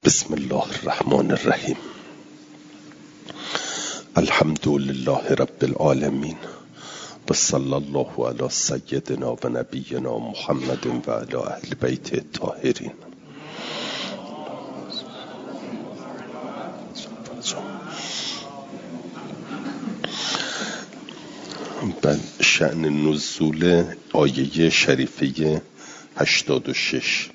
بسم الله الرحمن الرحیم. الحمد لله رب العالمین و صلی الله علی سیدنا و نبینا محمد و علی اهل بیت الطاهرین. شأن نزول آیه شریفه 86.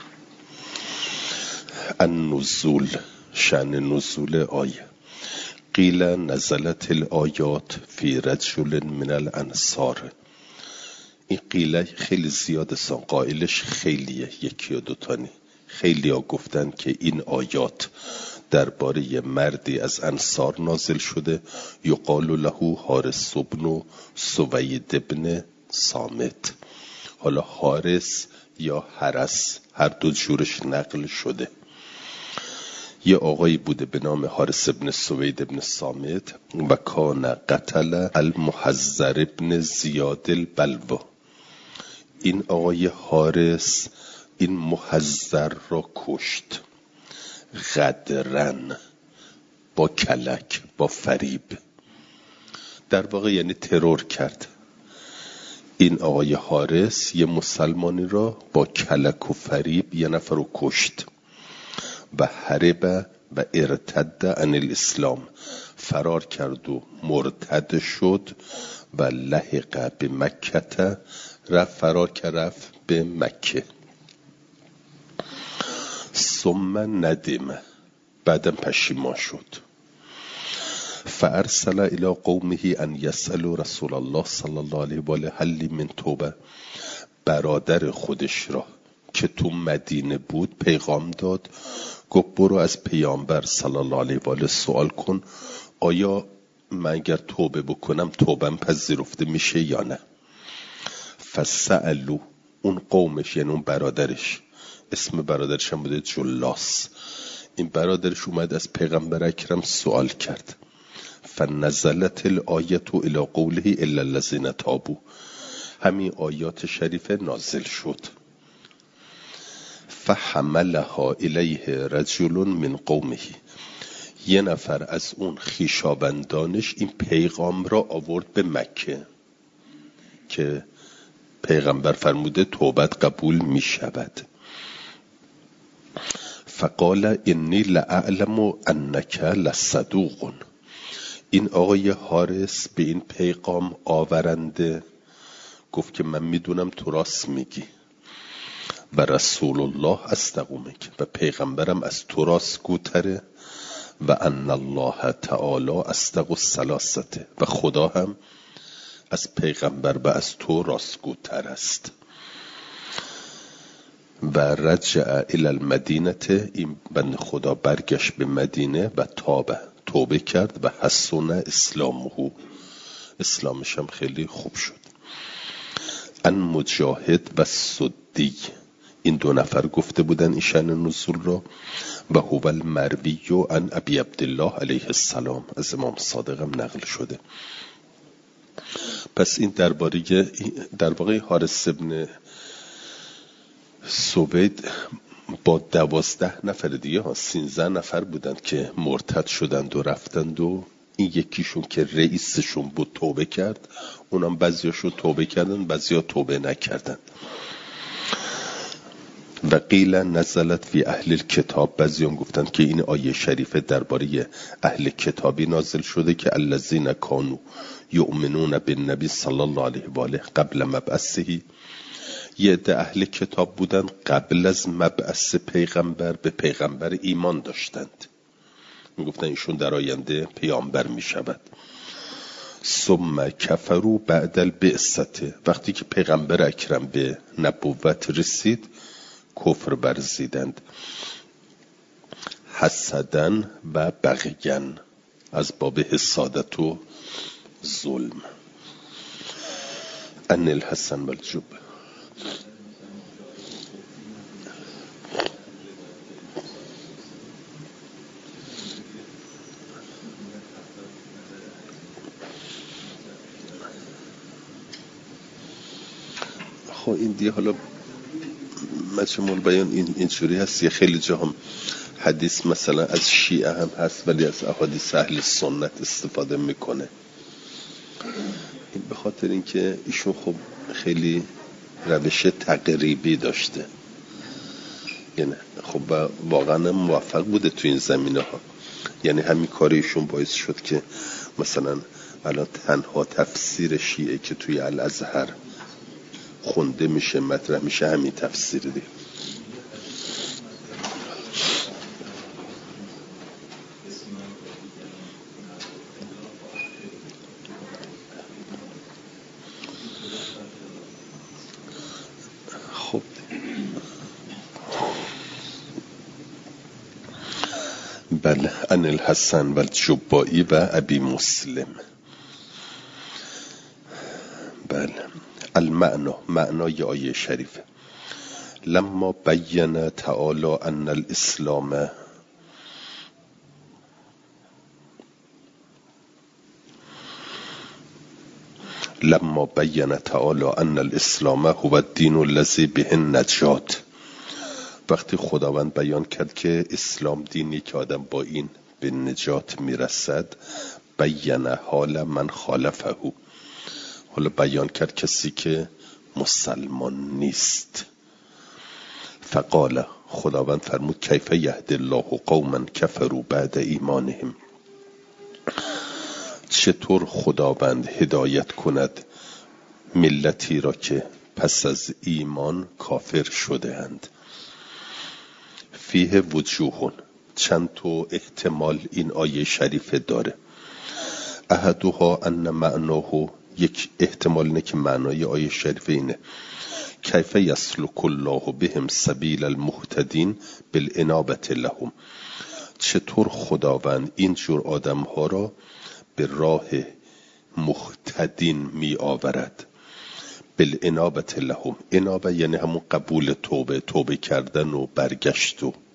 النزول، شأن نزول آیه. قیل نزلت الآیات فی رجل من الانصار. این قیل خیلی زیاده، قائلش خیلیه، یکی و دوتانی. خیلی ها گفتن که این آیات درباره مردی از انصار نازل شده، یقال له حارث بن سوید بن صامت. حالا حارث یا حرس هر دو جورش نقل شده. یه آقایی بوده به نام حارث بن سوید بن صامت و کان قتل المحذر بن زیاد البلوا. این آقای حارث این محذر را کشت، غدرن، با کلک، با فریب، در واقع یعنی ترور کرد. این آقای حارث یه مسلمانی را با کلک و فریب یه نفر رو کشت و حرب و ارتد عن الاسلام، فرار کرد و مرتد شد و لحق به مکه، رفت فرار کرد رفت به مکه. ثم ندم، بعدم پشیمان شد. فارسل الى قومه ان يسألوا رسول الله صلی الله علیه و آله هل من توبه. برادر خودش را که تو مدینه بود پیغام داد، گفت برو از پیامبر صلی الله علیه و آله سوال کن آیا من اگر توبه بکنم توبم پذیرفته میشه یا نه. فسألو، اون قومش یعنی اون برادرش، اسم برادرش هم بوده جلاس. این برادرش اومد از پیغمبر اکرم سوال کرد. فنزلت الآیت الى قوله الا الذین تابوا. همین آیات شریفه نازل شد. فحملها الیه رجل من قومه. یه نفر از اون خویشاوندانش این پیغام را آورد به مکه که پیغمبر فرموده توبت قبول می شود. فقال انی لأعلم انک لصدوق. این آقای حارث به این پیغام آورنده گفت که من میدونم تو راست میگی و رسول الله اصدق منک، و پیغمبرم از تو راست گوتره، و ان الله تعالی اصدق الثلاثه، و خدا هم از پیغمبر و از تو راست گوتر است. و رجع الی المدینه. این بند خدا برگشت به مدینه و توبه کرد و حسن اسلامه، اسلامش هم خیلی خوب شد. ان مجاهد و سدی، این دو نفر گفته بودن این شأن نزول را. و هو المروی عن ابی عبدالله علیه السلام، از امام صادق هم نقل شده. پس این در واقع حارث بن سوید با 12 نفر دیگه 13 نفر بودند که مرتد شدند و رفتند و این یکیشون که رئیسشون بود توبه کرد. اونم بعضیاشو توبه کردن، بعضیا توبه نکردن. و قیل نزلت فی اهل الکتاب. بعضیان گفتند که این آیه شریفه درباره اهل کتابی نازل شده که الذین کانوا یؤمنون بالنبی صلی الله علیه و آله قبل مبعثه. یه عده اهل کتاب بودند قبل از مبعث پیغمبر به پیغمبر ایمان داشتند، میگفتن ایشون در آینده پیامبر میشود. ثم کفروا بعد البعثه. وقتی که پیغمبر اکرم به نبوت رسید کفر ورزیدند. حسدن و بغیان، از باب حسادت و ظلم. ان الحسن والجب. خب این دیگه حالا مجموع بیان اینجوری هست. یه خیلی جا هم حدیث مثلا از شیعه هم هست ولی از احادیث اهل سنت استفاده میکنه. این به خاطر اینکه ایشون خب خیلی روش تقریبی داشته، یعنی خب واقعا موفق بوده تو این زمینه ها. یعنی همین کار ایشون باعث شد که مثلا الان تنها تفسیر شیعه که توی الازهر خونده میشه مطرح میشه همین تفسیر دیگه. خب بله. عن الحسن و الجبائی و ابی مسلم. بله. المعنى، معنای آیه شریفه. لما بین تعالی ان الاسلام لما بین تعالی ان الاسلام هو الدین الذی به النجات. وقتی خداوند بیان کرد که اسلام دینی که آدم با این به نجات میرسد، بیان حال من خالفه، حالا بیان کرد کسی که مسلمان نیست. فقال، خداوند فرمود کیف یهدی الله قوما کفروا بعد ایمانهم. چطور خداوند هدایت کند ملتی را که پس از ایمان کافر شده اند. فیه وجوهون، چند تا احتمال این آیه شریف داره. احدها ان معناه، یک احتمال اینه که معنای آیه شریف اینه کیف یسلک الله بهم سبیل المهتدین بالانابه لهم. چطور خداوند این جور آدم ها را به راه مهتدین می آورد. بالانابه لهم، انابه یعنی همون قبول توبه، توبه کردن و برگشت و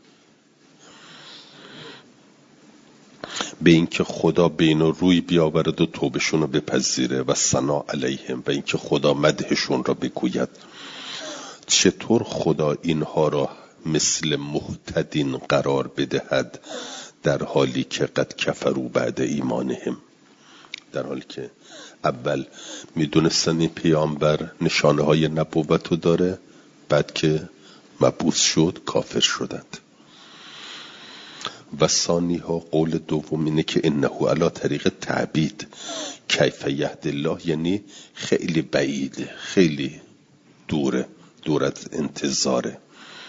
به اینکه خدا بین روی بیاورد و توبهشون رو بپذیره و ثنا علیهم، و اینکه خدا مدحشون را بگوید. چطور خدا اینها را مثل مهتدین قرار بدهد در حالی که قد کفروا بعد ایمانهم، در حالی که اول میدونستن این پیامبر نشانه های نبوت رو داره، بعد که مبعوث شد کافر شدند. و ثانی ها، قول دوم اینه که انه علی طریق تعبید. کیف یهدی الله یعنی خیلی بعیده، خیلی دوره، دور از انتظاره.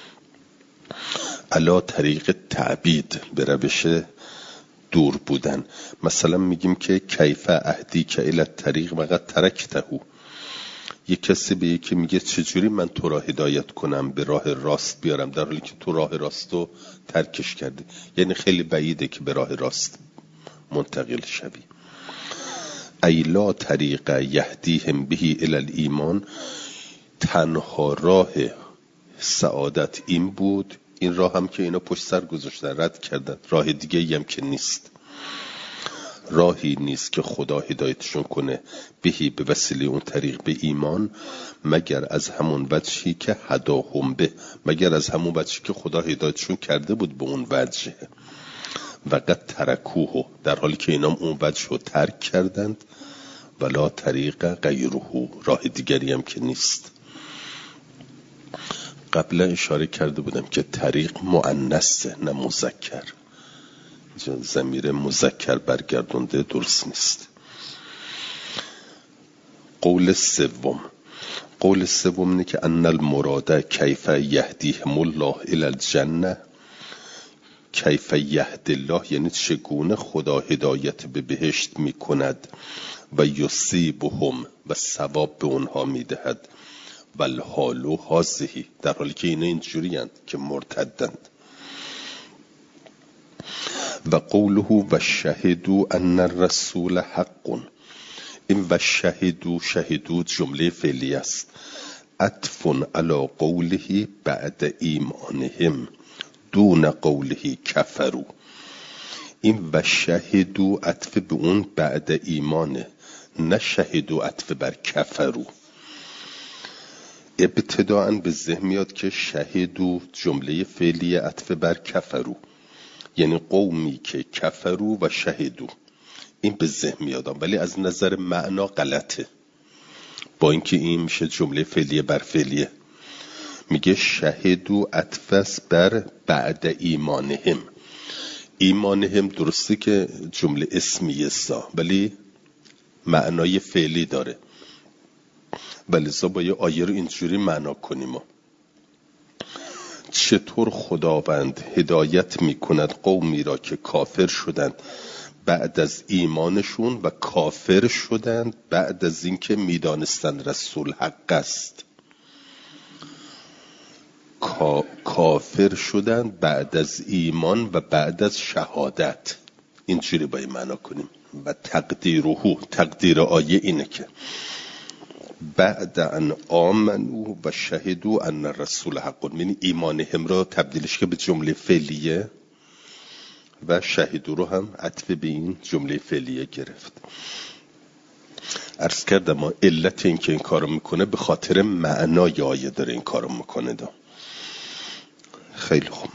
علی طریق تعبید، به روش دور بودن. مثلا میگیم که کیف اهدی که الی طریق وقت ترکته. یک کسی به یکی میگه چجوری من تو را هدایت کنم به راه راست بیارم در حالی که تو راه راست رو ترکش کردی. یعنی خیلی بعیده که به راه راست منتقل شوی. ایلا طریق یهدیهم بهی الی الایمان، تنها راه سعادت این بود، این راه هم که اینا پشت سر گذاشتن، رد کردن، راه دیگه هم که نیست، راهی نیست که خدا هدایتشون کنه بهی به وسیله اون طریق به ایمان، مگر از همون وجهی که هداهم به، مگر از همون وجهی که خدا هدایتشون کرده بود به اون وجه. وقت ترکوه، در حالی که اینا اون وجه رو ترک کردند. ولا طریق غیره، راه دیگری هم که نیست. قبلا اشاره کرده بودم که طریق مؤنثه نه مذکر، ضمیر مذکر برگردونده درست نیست. قول سوم اینه که ان المراد کیف یهدیهم الله الی الجنه. کیف یهدی الله یعنی چگونه خدا هدایت به بهشت میکند و یصیبهم و ثواب به اونها میدهد. والحال هذه، در حالی که اینا اینجوری اند که مرتدند. و قوله و شهدوا ان الرسول حق. این و شهدو جمله فعلی است، عطف علی قوله بعد ایمانهم دون قوله کفروا. این و شهدو عطف به اون بعد ایمانه، نه شهدو عطف بر کفروا. ابتداءً به ذهن میاد که شهدو جمله فعلی عطف بر کفروا، یعنی قومی که کفرو و شهدو. این به ذهن میادم ولی از نظر معنا غلطه، با اینکه این میشه جمله فعلیه بر فعلیه. میگه شهدو عطف بر بعد ایمانهم. ایمانهم درسته که جمله اسمیه است ولی معنای فعلی داره، ولی با یه آیه رو اینجوری معنا کنیم. چطور خداوند هدایت میکند قومی را که کافر شدند بعد از ایمانشون و کافر شدند بعد از اینکه میدانستند رسول حق است. کافر شدند بعد از ایمان و بعد از شهادت. اینجوری باید معنا کنیم. و تقدیر آیه اینه که بعد ان آمنو و شهدو ان رسول حق، یعنی ایمانهم را تبدیلش که به جمله فعلیه و شهدو رو هم عطف به این جمله فعلیه گرفت. عرض کردم ما علت این که این کارو میکنه به خاطر معنای آیه داره این کارو میکنه. خیلی خوب.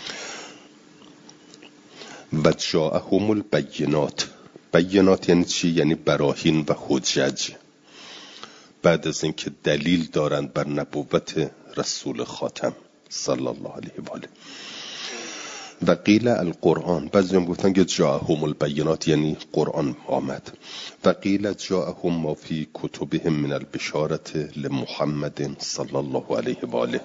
و جاءهم البینات. بینات یعنی چی؟ یعنی براهین و حجج. بعد از اینکه دلیل دارند بر نبوت رسول خاتم صلی الله علیه و آله. و قیل القرآن، بعضی هم گفتن که جاءهم البینات یعنی قرآن آمد. و قیل جاءهم ما فی کتبهم من البشارت لمحمد صلی الله علیه و آله.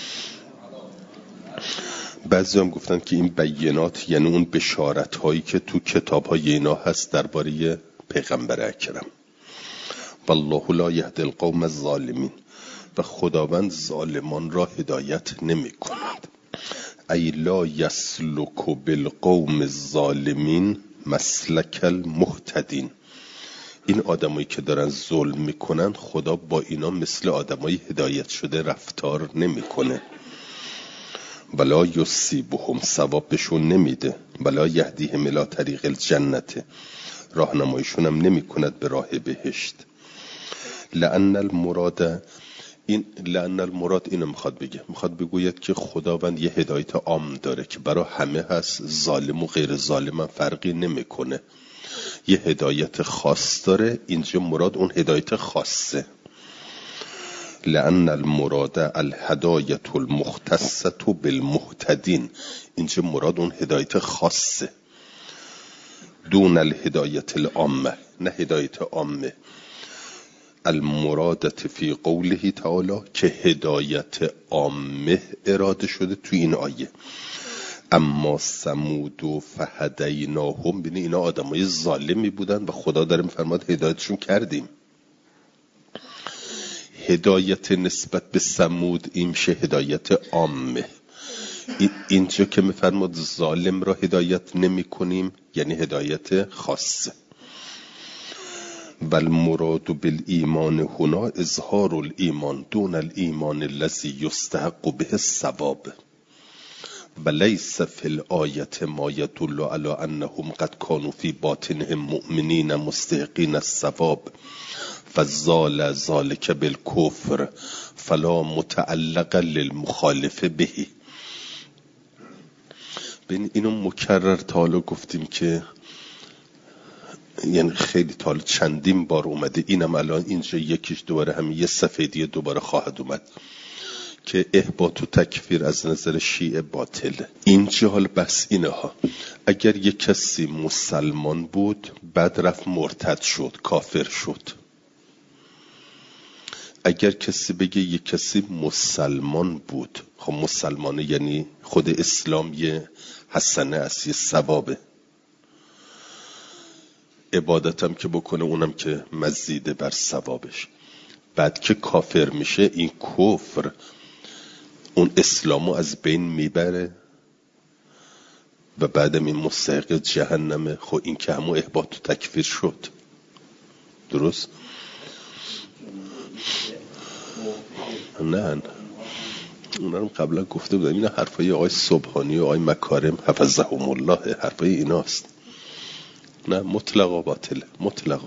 بعضی هم گفتن که این بینات یعنی اون بشارت هایی که تو کتاب های اینا هست درباره پیغمبر اکرم. والله لا یهدی القوم الظالمین، و خداوند ظالمان را هدایت نمی کند. ای لا یسلک بالقوم الظالمین مسلک المهتدین. این آدمایی که دارن ظلم میکنن خدا با اینا مثل آدمای هدایت شده رفتار نمیکنه. ولا یصیبهم، ثواب بهشون نمیده. ولا یهدیهم الی طریق الجنت، راهنماییشون هم نمیکند به راه بهشت. لأن المراد اینو میخواد بگوید که خداوند یه هدایت عام داره که برای همه هست، ظالم و غیر ظالم هم فرقی نمیکنه. یه هدایت خاص داره، اینجا مراد اون هدایت خاصه. لأن المراد الهدایت المختصة بالمهتدین، اینجا مراد اون هدایت خاصه. دون الهدایت العامه، نه هدایت عامه. المرادت فی قوله تعالی، که هدایت عامه اراده شده تو این آیه. اما ثمود و فهدیناهم، بینی اینا آدمای ظالمی بودن و خدا داره میفرماد هدایتشون کردیم. هدایت نسبت به ثمود این میشه هدایت عامه. اینجا که میفرماد ظالم را هدایت نمی کنیم یعنی هدایت خاصه. و المراد بالایمان هنا اظهار الایمان دون الایمان الذی یستحق به الثواب. و لیس فی الآیت ما یدل علی انهم قد كانوا فی باطنهم مؤمنین مستحقین الثواب فزال ذلك بالکفر فلا متعلق للمخالف به. ببین اینو مکرر تا حالا گفتیم که یعنی خیلی تا چندین بار اومده، اینم الان اینجا یکیش دوباره همین یه صفحه دیگه دوباره خواهد اومد که احباط و تکفیر از نظر شیعه باطله. اینجا حال بس اینه ها، اگر یک کسی مسلمان بود بعد رفت مرتد شد کافر شد، اگر کسی بگه یک کسی مسلمان بود، خب مسلمانه یعنی خود اسلام یه حسنه است، یه ثوابه، عبادتم که بکنه اونم که مزیده بر ثوابش. بعد که کافر میشه این کفر اون اسلامو از بین میبره و بعدم این مستحق جهنمه. خب این که همون احباط و تکفیر شد. درست؟ نه اونم قبلا گفته بودم، این حرفای آقای سبحانی و آقای مکارم حفظهم الله، حرفای ایناست. نه مطلقا باطله، مطلقا.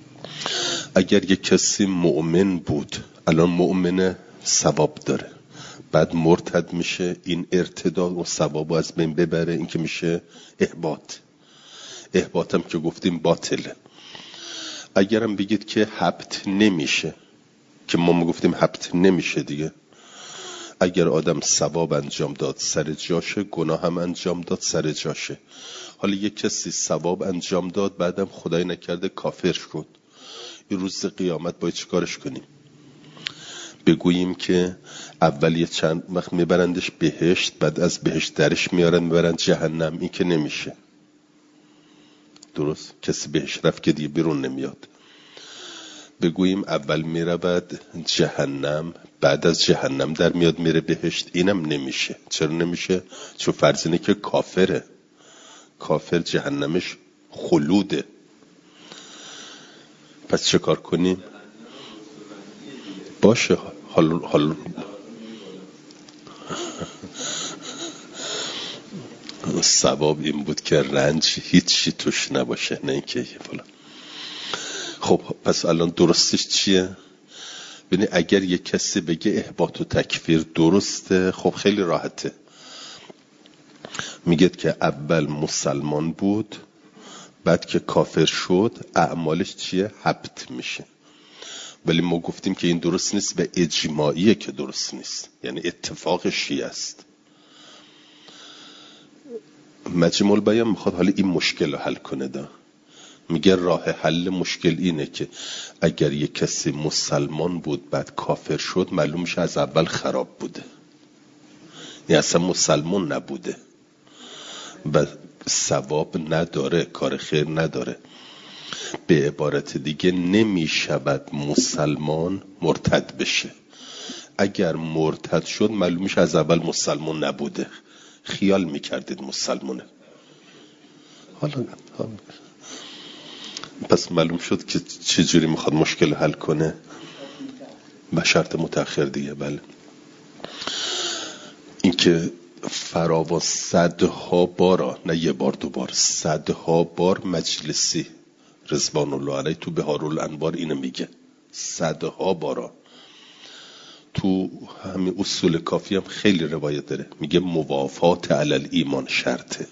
اگر یک کسی مؤمن بود الان مؤمن ثواب داره، بعد مرتد میشه، این ارتداد و ثواب از بین ببره، این که میشه احباط هم که گفتیم باطله. اگرم بگید که حبط نمیشه، که ما میگفتیم حبط نمیشه دیگه، اگر آدم ثواب انجام داد سر جاشه، گناه هم انجام داد سر جاشه. حالا یک کسی ثواب انجام داد بعدم خدای نکرده کافر شد، این روز قیامت باید چیکارش کنیم؟ بگوییم که اول یه چند وقت میبرندش بهشت، بعد از بهشت درش میارن میبرند جهنم؟ این که نمیشه. درست؟ کسی بهشت رفت که دیگه بیرون نمیاد. بگوییم اول میرود جهنم، بعد از جهنم در میاد میره بهشت، اینم نمیشه. چرا نمیشه؟ چون فرض اینه که کافره، کافر جهنمش خلوده. پس چه کار کنیم؟ باشه حال ثواب این بود که رنج هیچی توش نباشه، نه اینکه فلان. خب پس الان درستش چیه؟ ببین اگر یک کسی بگه احباط و تکفیر درسته، خب خیلی راحته. میگه که اول مسلمان بود، بعد که کافر شد اعمالش چیه؟ حبط میشه. ولی ما گفتیم که این درست نیست و اجماعیه که درست نیست، یعنی اتفاق شیعه است. مجمع البیان میخواد حالا این مشکل رو حل کنه. میگه راه حل مشکل اینه که اگر یک کسی مسلمان بود بعد کافر شد، معلوم میشه از اول خراب بوده، یعنی اصلا مسلمان نبوده و ثواب نداره، کار خیر نداره. به عبارت دیگه نمیشود مسلمان مرتد بشه. اگر مرتد شد معلوم میشه از اول مسلمان نبوده، خیال میکردید مسلمانه. حالا پس معلوم شد که چجوری میخواد مشکل حل کنه، به شرط متأخر دیگه. بله این که فراوان صدها بار، نه یه بار دو بار، صدها بار مجلسی رضوان الله علیه تو بهارالانوار اینو میگه، صدها بارا. تو همین اصول کافی هم خیلی روایت داره، میگه موافات علی ایمان شرطه.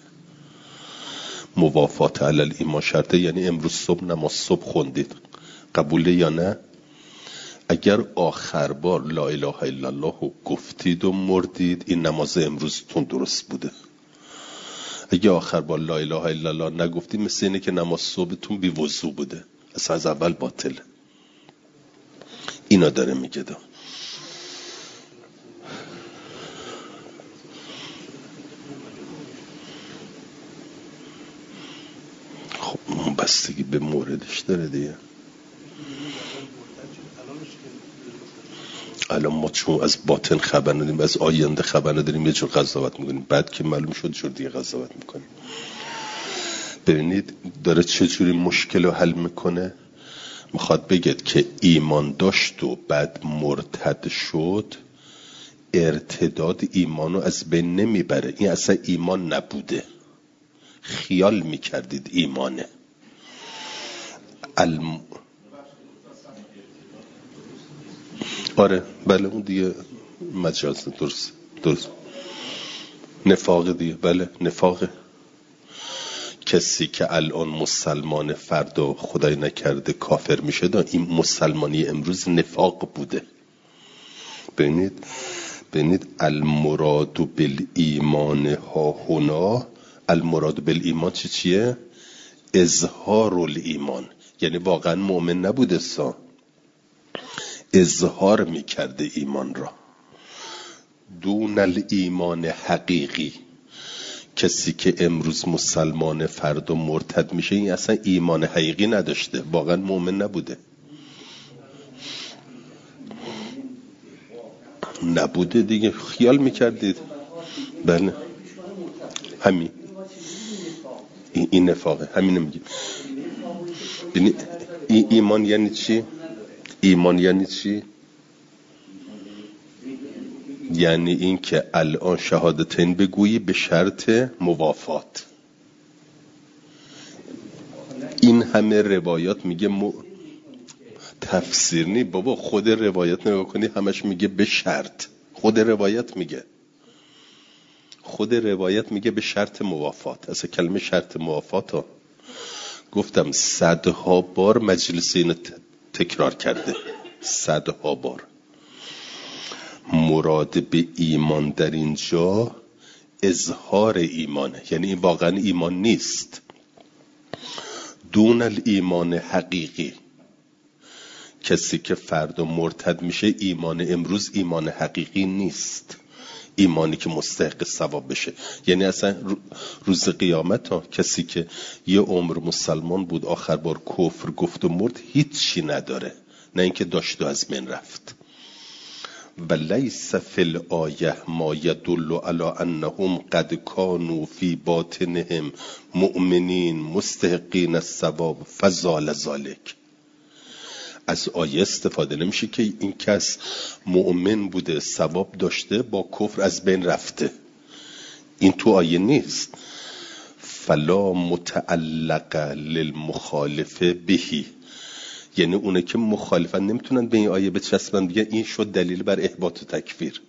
موافات علی ایمان شرطه یعنی امروز صبح نماز صبح خوندید، قبوله یا نه؟ اگر آخر بار لا اله الا الله گفتید و مردید، این نماز امروزتون درست بوده. اگه آخر بار لا اله الا الله نگفتید، مثل اینه که نماز صبحتون بی وضو بوده، اصلا از اول باطله. اینا داره میگه. خب بستگی به موردش داره دیگه. الان ما چون از باطن خبر نداریم، از آینده خبر نداریم، یه جور قضاوت میکنیم، بعد که معلوم شد جور دیگه قضاوت میکنیم. ببینید داره چجوری مشکل رو حل میکنه. میخواد بگید که ایمان داشت و بعد مرتد شد، ارتداد ایمانو از بین نمیبره. این اصلا ایمان نبوده، خیال میکردید ایمانه. آره بله اون دیگه مجاز، درست نفاق دیگه. بله نفاقه. کسی که الان مسلمان فردا خدای نکرده کافر میشه، این مسلمانی امروز نفاق بوده. ببینید المراد بالایمان ها هنا، المراد بالایمان چیه؟ اظهار الایمان، یعنی واقعا مؤمن نبوده، اظهار میکرده ایمان را. دون الایمان حقیقی، کسی که امروز مسلمان فردا مرتد میشه، این اصلا ایمان حقیقی نداشته، واقعا مؤمن نبوده. نبوده دیگه، خیال میکردید. بله همین این نفاقه، همین میگیم. ایمان یعنی چی؟ ایمان یعنی چی؟ یعنی این که الان شهادتین بگویی به شرط موافات. این همه روایات میگه تفسیر نی بابا، خود روایات نگاه کنی همش میگه به شرط. خود روایت میگه به شرط موافات. اصلا کلمه شرط موافات ها گفتم صدها بار مجلس اینو تکرار کرده، صدها بار. مراد به ایمان در اینجا اظهار ایمانه، یعنی واقعا ایمان نیست. دون الایمان حقیقی، کسی که فردا مرتد میشه ایمان امروز ایمان حقیقی نیست، ایمانی که مستحق ثواب بشه. یعنی اصلا روز قیامت ها کسی که یه عمر مسلمان بود آخر بار کفر گفت و مرد هیچی نداره، نه اینکه داشت و از من رفت. و لیس فی الآیه ما یدل علی انهم قد کانوا فی باطنهم مؤمنین مستحقین الثواب فزال ذلک. از آیه استفاده نمیشه که این کس مؤمن بوده ثواب داشته با کفر از بین رفته، این تو آیه نیست. فلا متعلق للمخالف بهی، یعنی اونه که مخالفن نمیتونن به این آیه بچسبن بگن این شد دلیل بر احباط و تکفیر.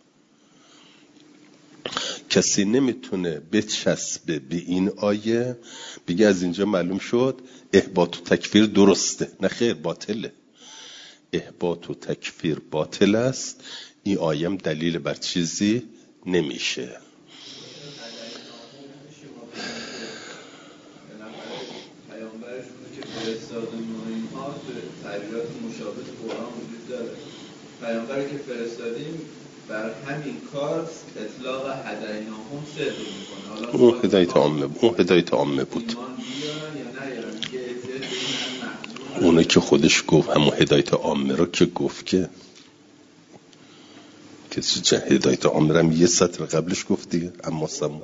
کسی نمیتونه بچسبه به این آیه بگه از اینجا معلوم شد احباط و تکفیر درسته. نه خیر، باطله. احباط و تکفیر باطل است. این آیه هم دلیل بر چیزی نمیشه. تعبیرات مشابه قرآن وجود داره. پیامبری که فرستادیم بر همین کار اطلاق هدیناهم صدق میکنه. اون هدایت عامه بود. اونه که خودش گفت همون هدایت عامه رو که گفت که چه هدایت عامه رو هم یه سطر قبلش گفت دیگه. اما سمون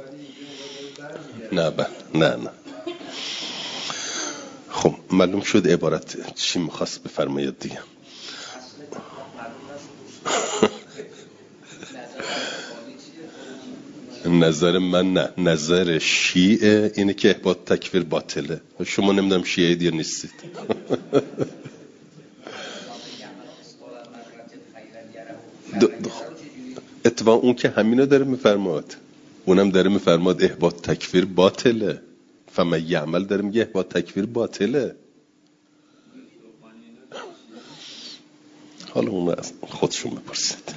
نه خب معلوم شد عبارت چی میخواست بفرماید دیگه. نظر من نه، نظر شیعه اینه که احباط تکفیر باطله. شما نمیدونم شیعه یا نیستید. اتفاقا اون که همینو داره میفرماد، اونم داره میفرماد احباط تکفیر باطله. فمن یعمل داره میگه احباط تکفیر باطله. حالا اون از خودشون بپرسید.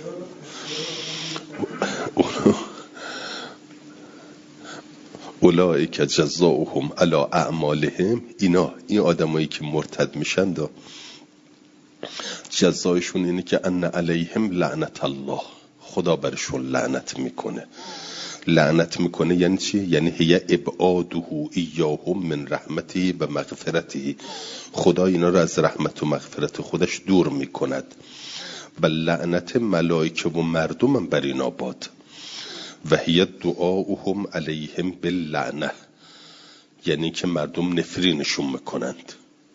اولئک جزاؤهم علی اعمالهم، این آدمایی که مرتد میشن دا جزایشون اینه که ان علیهم لعنت الله، خدا برشون لعنت میکنه. لعنت میکنه یعنی چی؟ یعنی هی ابعاده ایاهم من رحمته و مغفرته، خدا اینا رو از رحمت و مغفرت خودش دور میکند. و لعنت ملائکه و مردم هم بر اینا باد. و هی دعاؤهم علیهم باللعنه، یعنی که مردم نفرینشون میکنند.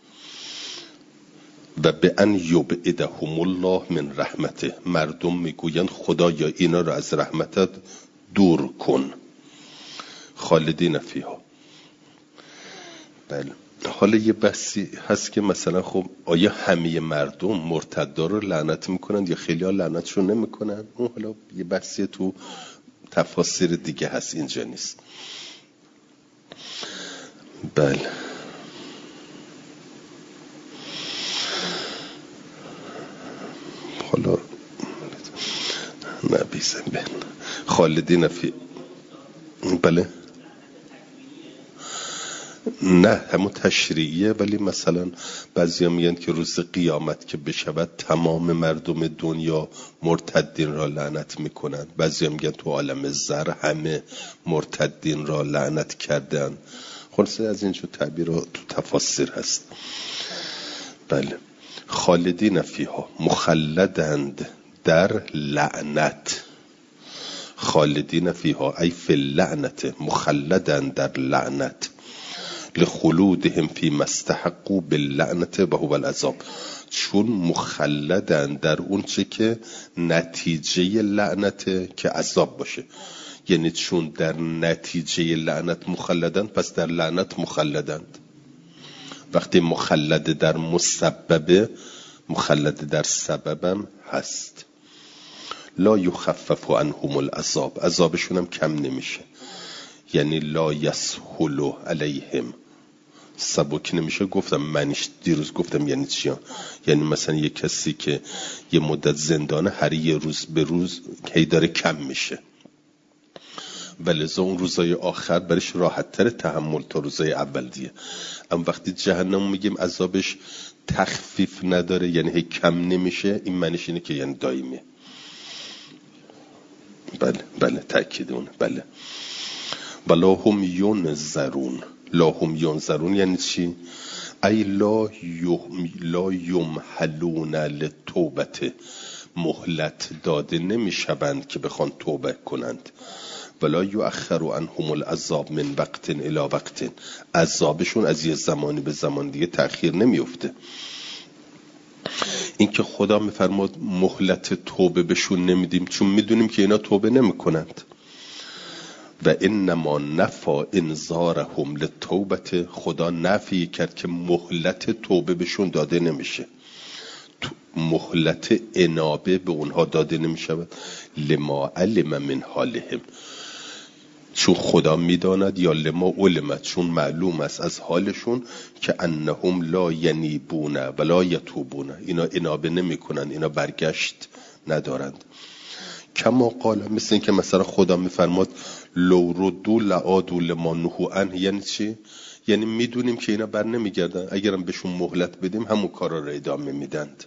و به ان یبعدهم الله من رحمته، مردم میگویند خدایا اینا رو از رحمتت دور کن. خالدین فیها. بله. حالا یه بحثی هست که مثلا خب آیا همه مردم مرتدا رو لعنت میکنند یا خیلی ها لعنتشون نمیکنند؟ اون حالا یه بحثی تو تفاسیر دیگه هست، اینجا نیست. بله. حالا نبیزم بین خالدین فی، بله نه همون تشریعیه، ولی مثلا بعضی ها میگن که روز قیامت که بشود تمام مردم دنیا مرتدین را لعنت میکنن. بعضی ها میگن تو عالم زر همه مرتدین را لعنت کردن. خلاصه از اینجور تعبیر تو تفاسیر هست. بله. خالدین فیها، مخلدند در لعنت. خالدین فیها ای فی اللعنت، مخلدند در لعنت. لخلودهم فی مستحقوا باللعنت و هو العذاب، چون مخلدن در اون چه که نتیجه لعنت که عذاب باشه. یعنی چون در نتیجه لعنت مخلدن پس در لعنت مخلدند. وقتی مخلد در مسببه مخلد در سببم هست. لا یخفف عنهم العذاب، عذابشون هم کم نمیشه. یعنی لا یسهل علیهم، سبک نمیشه. گفتم منیش دیروز گفتم یعنی چی؟ یعنی مثلا یه کسی که یه مدت زندانه، هر یه روز به روز هی داره کم میشه، ولذا اون روزای آخر برش راحت تر تحمل تا روزای اول دیگه. اما وقتی جهنم میگیم عذابش تخفیف نداره، یعنی هی کم نمیشه، این معنیش اینه که یعنی دائمیه. بله تأکید اونه. بله. ولا هم ینظرون، لا هم ینظرون یعنی چی؟ ای لا یمهلون للتوبه، مهلت داده نمیشوند که بخوان توبه کنند. ولا یؤخر عنهم العذاب من وقت الی وقت، عذابشون از یه زمانی به زمان دیگه تأخیر نمیفته. این که خدا میفرماد مهلت توبه بهشون نمیدیم چون میدونیم که اینا توبه نمیکنند. و انما نفا انذارهم للتوبه، خدا نفی کرد که مهلت توبه بهشون داده نمیشه، مهلت انابه به اونها داده نمیشه. لما علم من حالهم، چون خدا میداند، یا لما علمت، چون معلوم است از حالشون، که انهم لا ینیبون ولا یتوبون، اینا انابه نمی کنند، اینا برگشت ندارند. کما قال، مثل این که مثلا خدا میفرماد لو ردو لعادو لما نهوا عنه، یعنی چی؟ یعنی میدونیم که اینا بر نمیگردن، اگرم بهشون مهلت بدیم همون کارا رو ادامه میدند.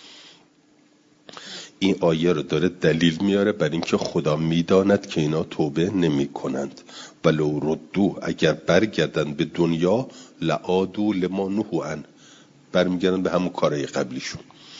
این آیه رو داره دلیل میاره بر اینکه خدا میداند که اینا توبه نمی کنند. ولو ردو، اگر برگردن به دنیا، لعادو لما نهوا عنه، برمیگردن به همون کارهای قبلیشون.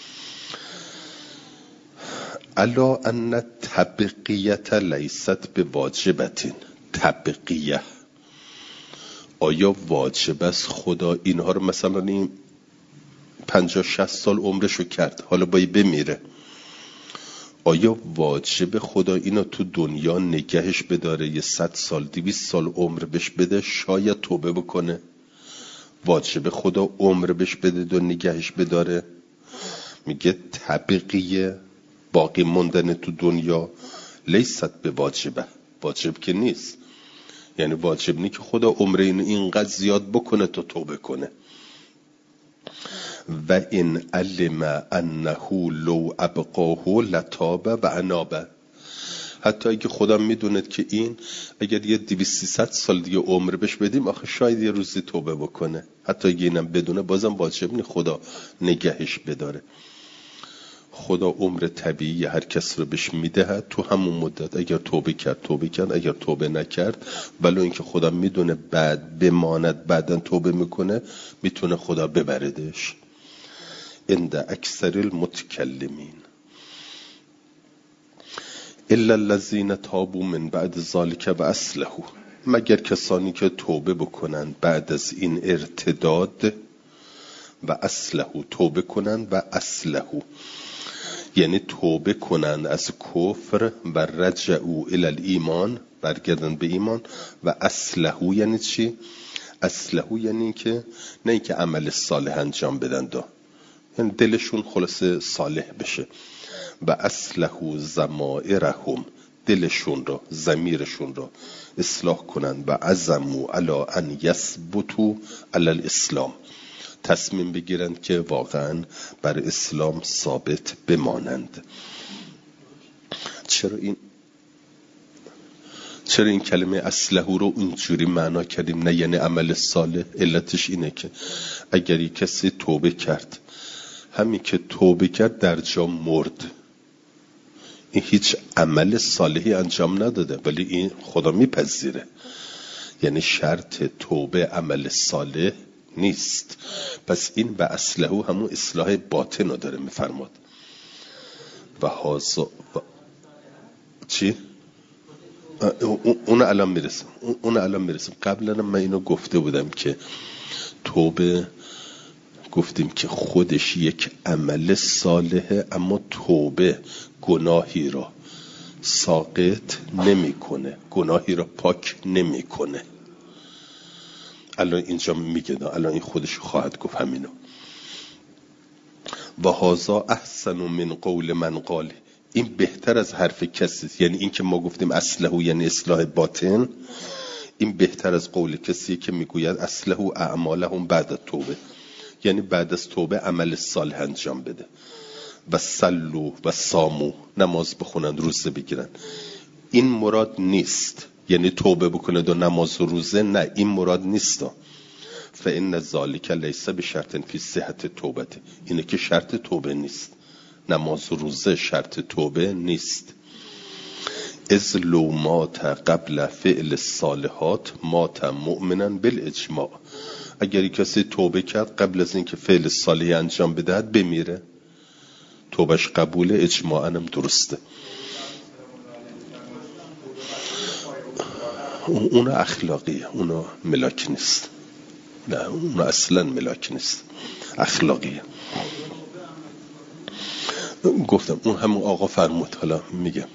الا ان تبقیت لیست به واجبتین، تبقیه، آیا واجب است خدا اینها رو مثلا این 50-60 سال عمرشو کرد، حالا باید بمیره، آیا واجب خدا اینو تو دنیا نگهش بداره، یه 100 سال 200 سال عمر بهش بده شاید توبه بکنه؟ واجب خدا عمر بهش بده و نگهش بداره؟ میگه طبقیه، باقی موندن تو دنیا، لیست به واجبه، واجب که نیست. یعنی واجب نیست که خدا عمر اینقدر زیاد بکنه تا توبه کنه. و این علم انه لو ابقاه لتاب و انابه، حتی اگه خدا میدوند که این اگر یه 200-300 سال دیگه عمر بهش بدیم آخه شاید یه روزی توبه بکنه، حتی اگه اینم بدونه بازم واجب نیست خدا نگهش بداره. خدا عمر طبیعی هر کس رو بهش میدهد، تو همون مدت اگر توبه کرد، اگر توبه نکرد، ولو اینکه خدا میدونه بعد بماند بعدن توبه میکنه، میتونه خدا ببردش. عند اکثر المتکلمین الا الذين تابوا من بعد ذلك و اصلحوا، مگر کسانی که توبه بکنند بعد از این ارتداد، و اصلحوا، توبه کنند و اصلحوا، یعنی توبه کنند از کفر، و رجعوا الی الایمان، برگردن به ایمان، و اصلحوا یعنی چی؟ اصلحوا یعنی که نه اینکه عمل صالح انجام بدن، یعنی دلشون خلاصه صالح بشه. و اصلحوا ضمائرهم، دلشون رو، ضمیرشون رو اصلاح کنند. و عزموا علی ان یثبتوا علی الاسلام، تصمیم بگیرند که واقعا بر اسلام ثابت بمانند. چرا این کلمه اصلحوا رو اینجوری معنا کردیم نه یعنی عمل صالح؟ علتش اینه که اگر یک کسی توبه کرد، همین که توبه کرد در جا مرد، این هیچ عمل صالحی انجام نداده، ولی این خدا میپذیره. یعنی شرط توبه عمل صالح نیست. پس این و اصلحوا همون اصلاح باطن رو داره میفرماد. و هازا چی؟ اون الان میرسم. قبلا من اینو گفته بودم که توبه، گفتیم که خودش یک عمل صالحه، اما توبه گناهی را ساقط نمیکنه، گناهی را پاک نمیکنه. الان اینجا میگه، الان این خودش خواهد گفت همینو. و هازا احسن من قول من قال، این بهتر از حرف کسی، یعنی این که ما گفتیم اصلحو یعنی اصلاح باطن، این بهتر از قول کسی که میگوید اصلحو اعمالهم بعد توبه، یعنی بعد از توبه عمل صالح انجام بده. و صلو و صامو، نماز بخونن، روزه بگیرن. این مراد نیست یعنی توبه بکنه و نماز و روزه، نه این مراد نیست. فإن ذلک لیس بشرط فی صحت توبه، اینه که شرط توبه نیست، نماز و روزه شرط توبه نیست. از لو مات قبل فعل الصالحات مات مؤمنا بالاجماع، اگر کسی توبه کرد قبل از اینکه فعل صالح انجام بدهد بمیره، توبهش قبول، اجماعاً هم درسته. اون اخلاقیه، اون ملاک نیست، نه اون اصلا ملاک نیست، اخلاقیه. گفتم اون همون آقا فرمود، حالا میگم.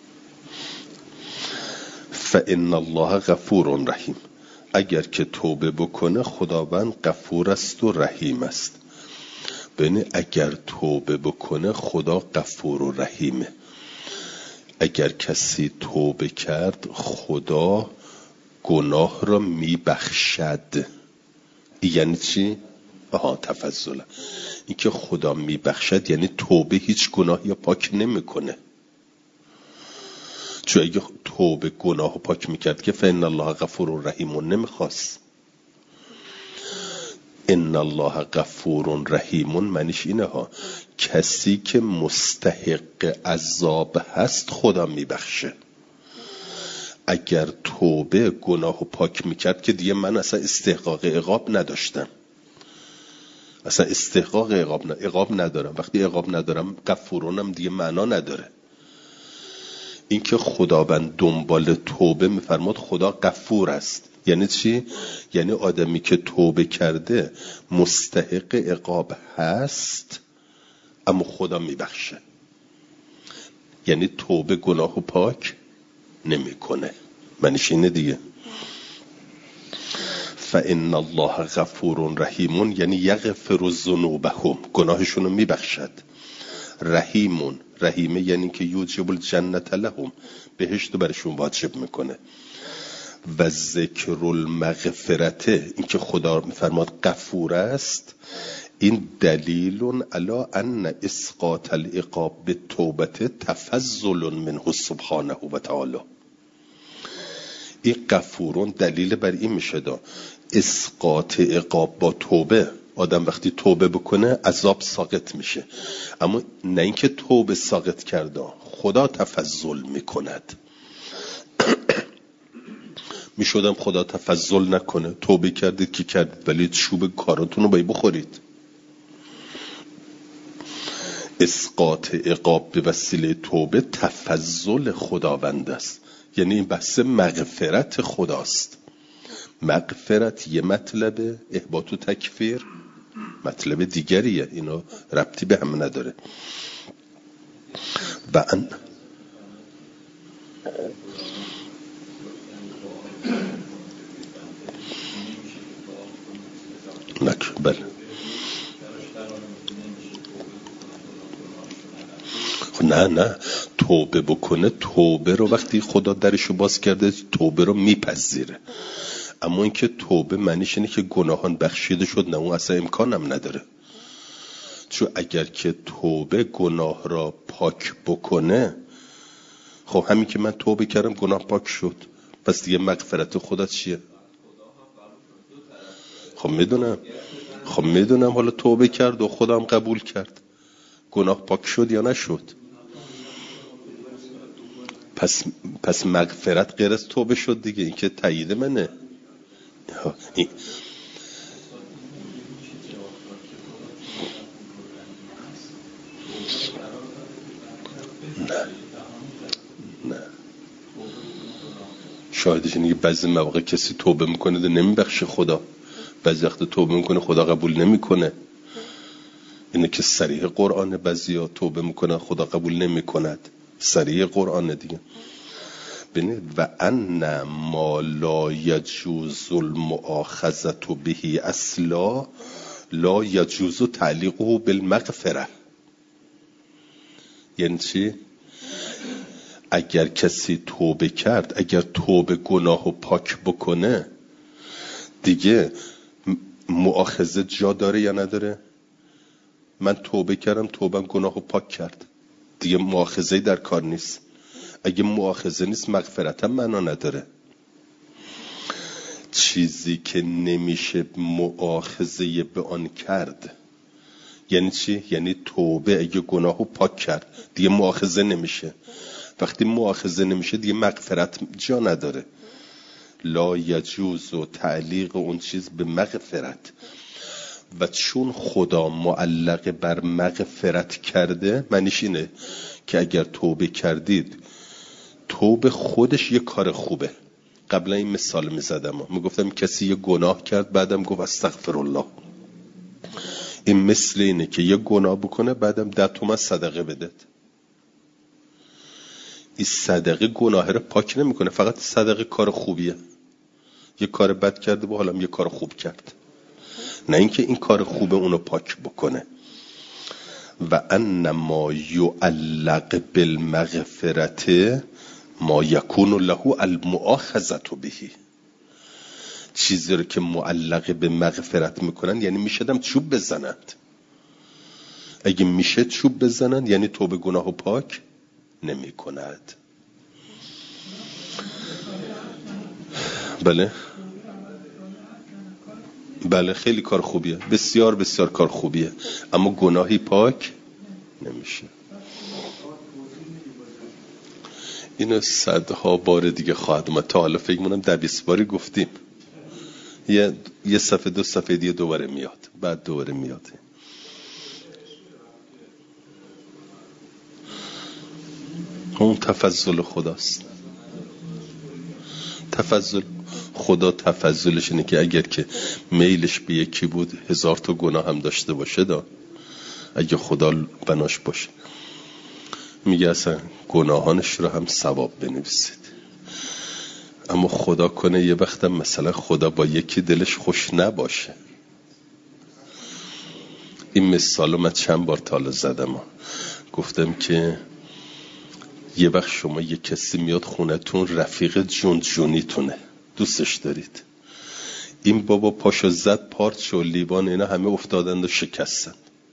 فإن الله غفور رحیم، اگر که توبه بکنه خداوند غفور است و رحیم است. ببین اگر توبه بکنه خدا غفور و رحیمه. اگر کسی توبه کرد خدا گناه را میبخشد. یعنی چی؟ تفضل. این که خدا میبخشد یعنی توبه هیچ گناهی پاک نمیکنه. چون اگه توبه گناه پاک میکرد که فإن الله غفور رحیم نمیخواست. ان الله غفور رحیم معنیش اینه ها، کسی که مستحق عذاب هست خدا میبخشه. اگر توبه گناه پاک میکرد که دیگه من اصلا استحقاق عقاب نداشتم، اصلا استحقاق عقاب ندارم. وقتی عقاب ندارم غفورونم دیگه معنا نداره. این که خداوند دنبال توبه میفرماد خدا غفور است. یعنی چی؟ یعنی آدمی که توبه کرده مستحق عقاب هست اما خدا میبخشه. یعنی توبه گناه پاک نمیکنه، معنیش اینه دیگه. فإن الله غفور رحیم یعنی یغفر ذنوبهم، گناهشونو میبخشد. رحیمون، رحیمه یعنی که یوجب الجنت لهم، بهشت برشون واجب میکنه. و ذکر المغفرت، این که خدا میفرماد غفور است، این دلیل علی ان اسقاط العقاب بالتوبه تفضل منه سبحانه و تعالی. این غفورون دلیل بر این میشه دا اسقاط عقاب با توبه. آدم وقتی توبه بکنه عذاب ساقط میشه، اما نه اینکه توبه ساقط کرده، خدا تفضل میکند. میشودم خدا تفضل نکنه، توبه کردید که کردید ولی چوب کاراتون رو باید بخورید. اسقاط عقاب به وسیله توبه تفضل خداوند است، یعنی این بحث مغفرت خداست. مغفرت یه مطلبه، احباط و تکفیر مطلب دیگریه، اینا ربطی به هم نداره. و ان بله نه توبه بکنه، توبه رو وقتی خدا درشو باز کرده توبه رو میپذیره. اما اینکه توبه معنیش اینه که گناهان بخشیده شد، نه اون اصلا امکانم نداره. چون اگر که توبه گناه را پاک بکنه، خب همین که من توبه کردم گناه پاک شد، پس دیگه مغفرت خدا چیه؟ خب میدونم حالا توبه کرد و خودم قبول کرد، گناه پاک شد یا نشد؟ پس مغفرت غیر از توبه شد دیگه، این که تایید منه. نه شاهدش اینه که بعضی مواقع کسی توبه میکنه و نمیبخشه خدا، بعضی وقت توبه میکنه خدا قبول نمیکنه. اینه که صریح قرآن، بعضیا توبه میکنه خدا قبول نمیکند، صریح قرآن دیگه. ببینید و ان ما لا یجوز المؤاخذه به اصلا لا یجوز تعلیقه بالمغفره. یعنی چی؟ اگر کسی توبه کرد، اگر توبه گناه و پاک بکنه، دیگه مؤاخذه جا داره یا نداره؟ من توبه کردم، توبه گناه و پاک کرد، دیگه مؤاخذه در کار نیست. اگه مؤاخذه نیست مغفرتم معنا نداره. چیزی که نمیشه مؤاخذه به آن کرد یعنی چی؟ یعنی توبه اگه گناه و پاک کرد دیگه مؤاخذه نمیشه. وقتی مؤاخذه نمیشه دیگه مغفرت جا نداره. لا یجوز و تعلیق اون چیز به مغفرت، و چون خدا معلق بر مغفرت کرده معنیش اینه که اگر توبه کردید، توبه خودش یه کار خوبه. قبلا این مثال میزدم، میگفتم کسی یه گناه کرد بعدم گفت استغفرالله. این مثل اینه که یه گناه بکنه بعدم 10 تومن صدقه بده. این صدقه گناه رو پاک نمیکنه، فقط صدقه کار خوبیه. یه کار بد کرده و حالا یه کار خوب کرد، نه اینکه این کار خوبه اونو پاک بکنه. و انما یعلق بالمغفرت ما یکون له المؤاخذه به، چیزی رو که معلق به مغفرت میکنن یعنی میشدم چوب بزنند. اگه میشه چوب بزنند یعنی توبه گناه و پاک نمی کند. بله خیلی کار خوبیه، بسیار بسیار کار خوبیه، اما گناهی پاک نمیشه. اینو صدها بار دیگه خواهد اومد. تا حالا فکر منم 10-20 باری گفتیم. یه صفحه 2 صفحه دیگه دوباره میاد، بعد دوباره میاد. اون تفضل خداست. تفضل خدا، تفضلش اینه که اگر که میلش به یکی بود 1000 تا گناه هم داشته باشه، اگه خدا بناش باشه میگه اصلا گناهانش رو هم ثواب بنویسید. اما خدا کنه یه وقتم مثلا خدا با یکی دلش خوش نباشه. این مثالو من چند بار تالا زدم، گفتم که یه وقت شما یه کسی میاد خونتون، رفیق جونیتونه، دوستش دارید، این بابا پاشو زد، پارچ و لیوان اینا همه افتادند و شکستند.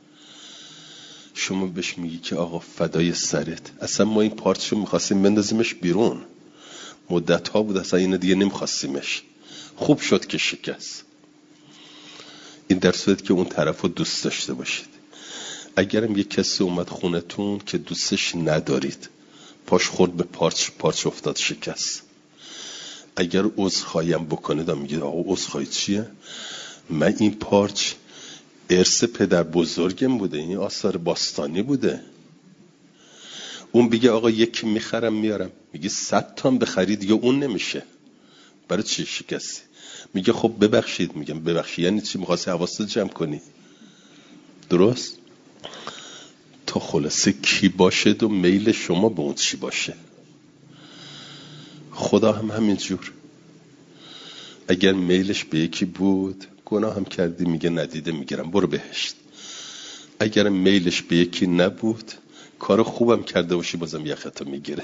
شما بهش میگی که آقا فدای سرت، اصلا ما این پارچ رو میخواستیم بندازیمش بیرون، مدت ها بود اصلا اینو دیگه نمیخواستیمش، خوب شد که شکست. این در صورت که اون طرف رو دوست داشته باشید. اگرم یه کسی اومد خونتون که دوستش ندارید، پاش خورد به پارچ افتاد شکست، اگر عذرخواهیم بکنه میگید آقا عذرخواهی چیه؟ من این پارچ ارث پدر بزرگم بوده، این آثار باستانی بوده. اون بگه آقا یکی میخرم میارم، میگه 100 تا بخرید دیگه اون نمیشه، برای چی شکستی؟ میگه خب ببخشید. میگم ببخشید یعنی چی؟ میخواستی حواست جمع کنی، درست؟ تا خلاصه کی باشه و میل شما به اون چی باشه. خدا هم همین جور، اگر میلش به یکی بود گناه هم کردی میگه ندیده میگیرم برو بهشت. اگر میلش به یکی نبود کار خوبم کرده باشی بازم یخته میگیره.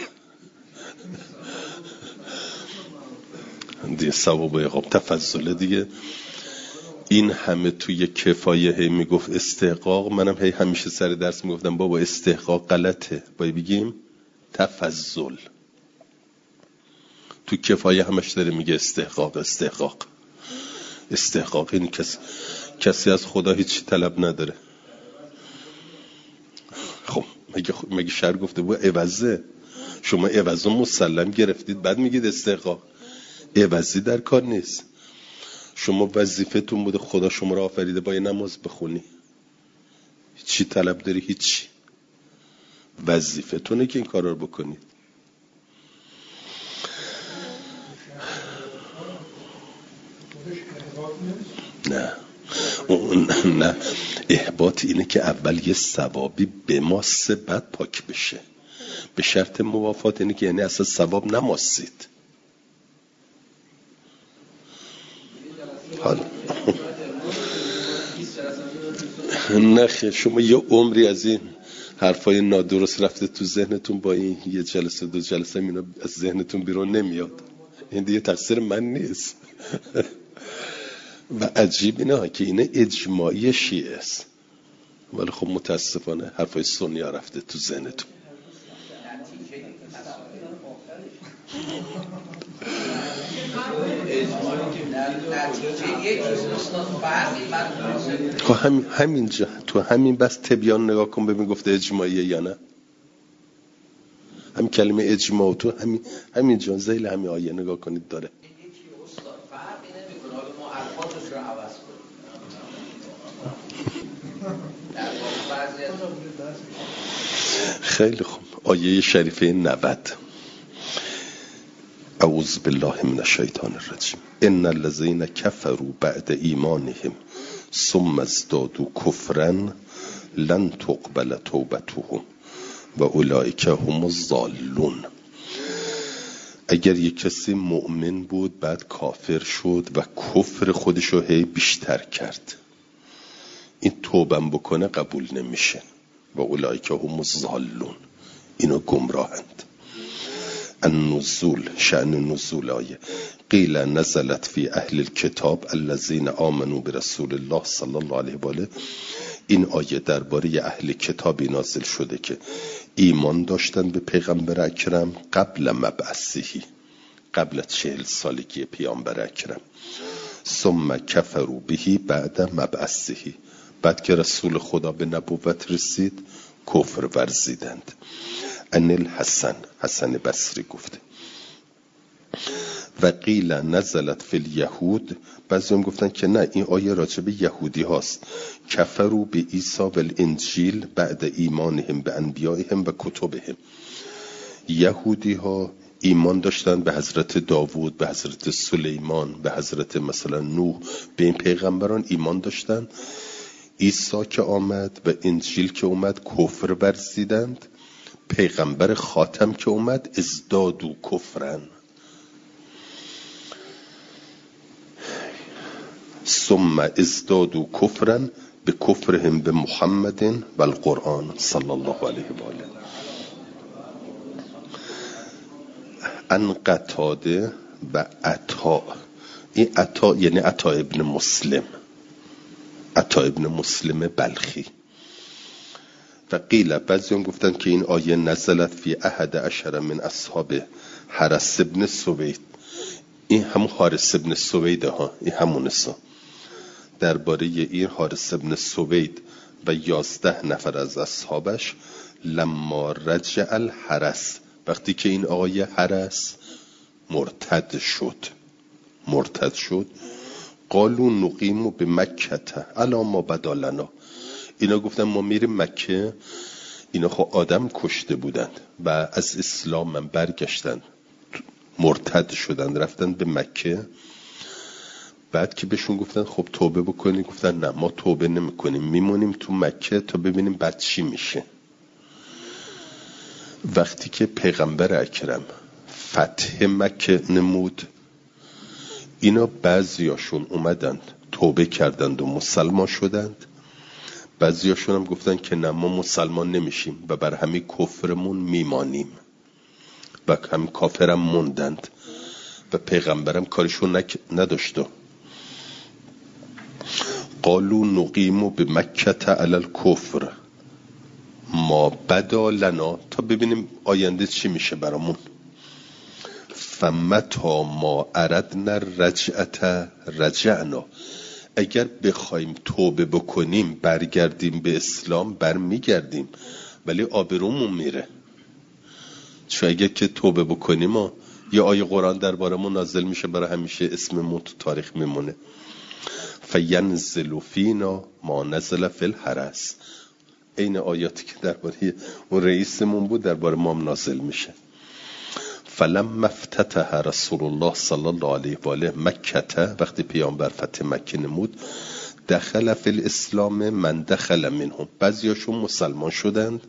دیگه ثواب و عقاب تفضل دیگه. این همه توی کفایه هی میگفت استحقاق، منم هی همیشه سر درس میگفتم بابا استحقاق غلطه، باید بگیم تفضل. تو کفایه همش داره میگه استحقاق این کسی از خدا هیچی طلب نداره. خب مگه شعر گفته بود عوضه؟ شما عوضو مسلم گرفتید بعد میگید استحقاق. عوضی در کار نیست. شما وظیفتون بوده خدا شما رو آفریده با یه نماز بخونی، چی طلب داری؟ هیچی. وظیفتونه که این کار رو بکنید. نه احباط اینه که اول یه ثوابی به ماسه بعد پاک بشه، به شرط موافات، اینه که یعنی اصلا ثواب نماسید. حالا نه شما یه عمری از این حرفای نادرست رفته تو ذهنتون، با این یه جلسه دو جلسه اینا از ذهنتون بیرون نمیاد. این دیگه تقصیر من نیست. و عجیب اینه که اینه اجماعی شیعه است، ولی خب متاسفانه حرفای سنی ها رفته تو ذهنتون. همینجا تو همین بس تبیان نگاه کن ببین گفته اجماعیه یا نه. همین کلمه اجماع تو همینجا ذیل همین آیه نگاه کنید داره. خیلی خوب. آیه شریفه 90. اعوذ بالله من الشیطان الرجیم. ان الذين كفروا بعد ایمانهم ثم ازدادوا كفرا لن تقبل توبتهم و اولئک هم الضالون. اگر یک کسی مؤمن بود بعد کافر شد و کفر خودشو هی بیشتر کرد، این توبم بکنه قبول نمیشه. و اولئک هم الضالون، اینا گمراهند. النزول، شأن نزول آیه. قیل نزلت فی اهل الكتاب الذین آمنوا برسول الله صلی الله علیه و آله. این آیه درباره اهل کتابی نازل شده که ایمان داشتن به پیغمبر اکرم قبل مبعثه، قبل 40 سالگی پیامبر اکرم. ثم کفروا به بعد مبعثه، بعد که رسول خدا به نبوت رسید کفر ورزیدند. ان الحسن، حسن بصری گفته. و قیل نزلت فی الیهود، بعضی هم گفتن که نه این آیه راجع به یهودی هاست. کفروا به عیسی و الانجیل بعد ایمانهم به انبیائهم و کتبهم. یهودی ها ایمان داشتن به حضرت داوود، به حضرت سلیمان، به حضرت مثلا نوح، به این پیغمبران ایمان داشتن. عیسی که آمد و انجیل که اومد کفر ورزیدند. پیغمبر خاتم که اومد ازدادوا کفرن. ثم ازدادوا کفرن به کفرهم به محمد و القرآن صلی الله علیه و آله. ان قتاده و عطا، این عطا یعنی عطا ابن مسلم، عطا ابن مسلم بلخی. و قیل، بعضی هم گفتن که این آیه نزلت فی 11 من اصحاب حارث ابن سوید. این همون حارث ابن سوید ها، این همون است. درباره این حارث ابن سوید و 11 نفر از اصحابش، لما رجع الحرس، وقتی که این آقای حرس مرتد شد، قالوا نقیم به مکه الا ما بدالنا. اینا گفتن ما میریم مکه. اینا خب آدم کشته بودند و از اسلام من برگشتن، مرتد شدن رفتن به مکه. بعد که بهشون گفتن خب توبه بکنید، گفتن نه ما توبه نمی کنیم، میمونیم تو مکه تا ببینیم بعد چی میشه. وقتی که پیغمبر اکرم فتح مکه نمود، اینا بعضیاشون اومدند توبه کردند و مسلمان شدند. بعضیاشون هم گفتن که نه ما مسلمان نمیشیم و بر همین کفرمون میمانیم و همین کافرم موندند و پیغمبرم کارشون نداشته. قالوا نقیم به مکه علی الکفر ما بدا لنا، تا ببینیم آینده چی میشه برامون. فمتا ما اردنا رجعت رجعنا، اگر بخوایم توبه بکنیم برگردیم به اسلام برمیگردیم، ولی آبرومون میره. چون اگر که توبه بکنیم یا آیه قرآن دربارمون نازل میشه برای همیشه اسممون تو تاریخ میمونه. فینزل فینا ما نزل فی الحرس، این آیاتی که درباره اون رئیسمون بود درباره ما هم نازل میشه. فلما افتتح رسول الله صلی الله علیه و آله مکه، وقتی پیامبر فتح مکه نمود، دخل فی الاسلام من دخل منهم، بعضیاشون مسلمان شدند.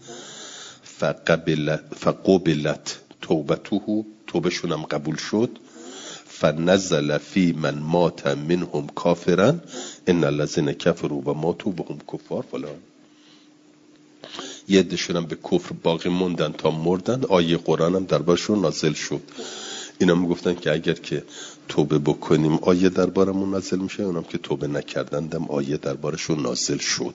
فقبلت توبته، توبهشون هم قبول شد. فنزل فی من مات منهم کافرا ان الذين كفروا و ماتوا وهم کفار فلان. یه عده‌شون هم به کفر باقی موندن تا مردن، آیه قرآن هم دربارشون نازل شد. اینا میگفتن که اگر که توبه بکنیم آیه دربارمون نازل میشه، اونم که توبه نکردندم آیه دربارشون نازل شد.